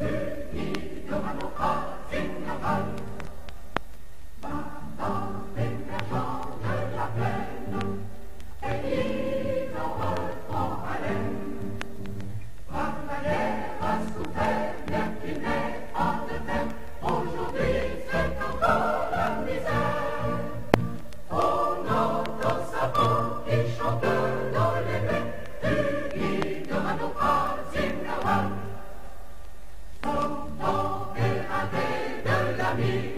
unis devant nos racines natales. Matin émergeant de la plaine, pays en reprend haleine. Par la guerre a souffert, bien qu'il n'ait pas de terre, aujourd'hui c'est encore la misère. On entend sa voix qui chante dans les mers, unis devant nos racines natales. Sans dégradé de la vie.